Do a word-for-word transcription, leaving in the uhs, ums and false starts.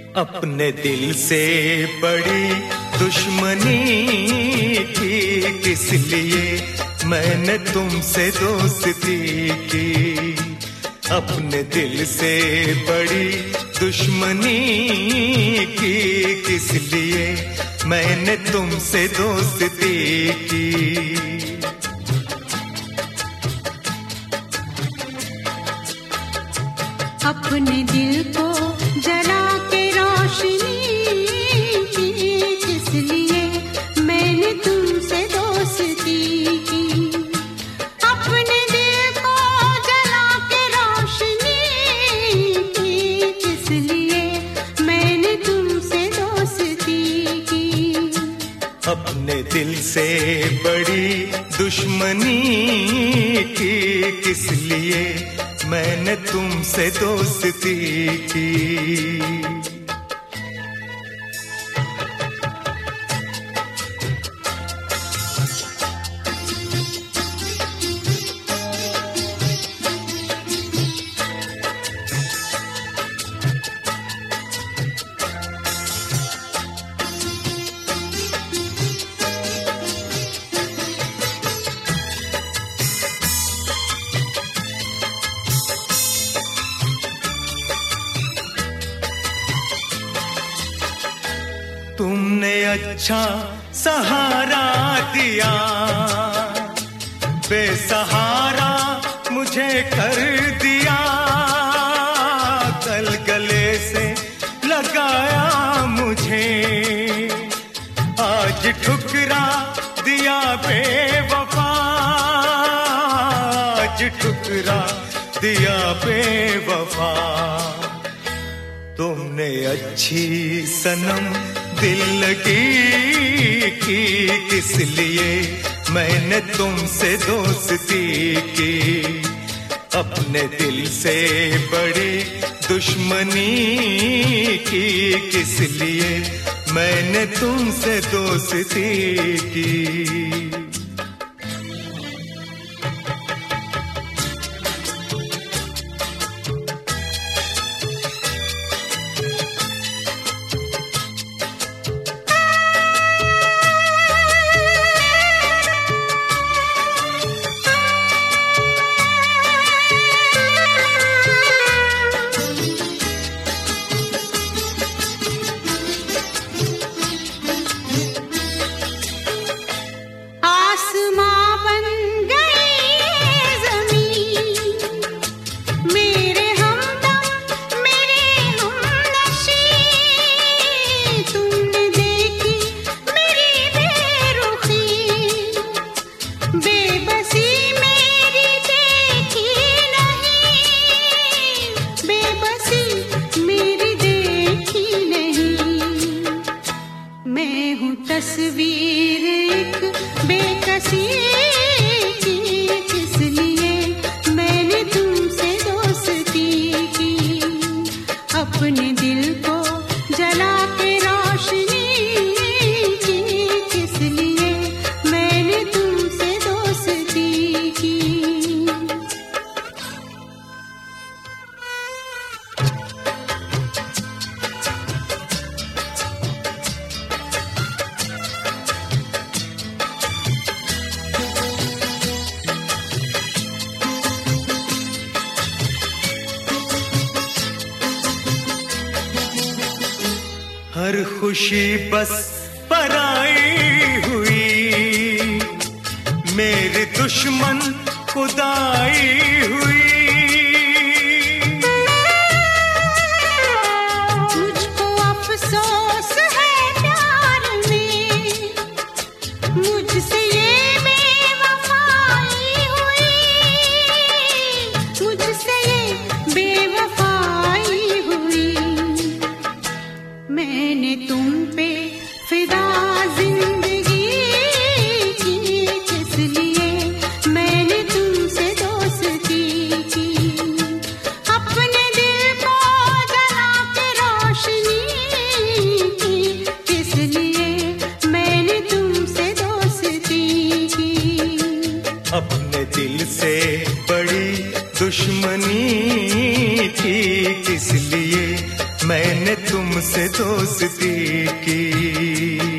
अपने दिल से बड़ी दुश्मनी की किस लिए मैंने तुमसे दोस्ती की। अपने दिल से बड़ी दुश्मनी की किस लिए मैंने तुमसे दोस्ती की। अपने दिल को जला के रोशनी की किस लिए मैंने तुमसे दोस्ती की। अपने दिल को जला के रोशनी की किस लिए मैंने तुमसे दोस्ती की। अपने दिल से बड़ी दुश्मनी की किस लिए मैंने तुमसे दोस्ती की। तुमने अच्छा सहारा दिया, बेसहारा मुझे कर दिया। कल गले से लगाया मुझे, आज ठुकरा दिया बेवफा। आज ठुकरा दिया बेवफा। तुमने अच्छी सनम दिल लगी की किस लिए मैंने तुमसे दोस्ती की। अपने दिल से बड़ी दुश्मनी की किस लिए मैंने तुमसे दोस्ती की। तस्वीर एक बेकसी की किस लिए मैंने तुमसे दोस्ती की। अपने दिल को जला के रोशनी की किस लिए मैंने तुमसे दोस्ती की। हर खुशी बस पराई हुई, मेरे दुश्मन खुदाई हुई। मुझको अफसोस है प्यार में, मुझसे ये बेवफाई हुई। मुझसे ये बेवफाई हुई। मैंने तुम पे फिदा जिंदगी की किस लिए मैंने तुमसे दोस्ती की। अपने दिल को जला के रोशनी की किस लिए मैंने तुमसे दोस्ती की। अपने दिल से बड़ी दुश्मनी थी किस लिए मैंने तुमसे दोस्ती की।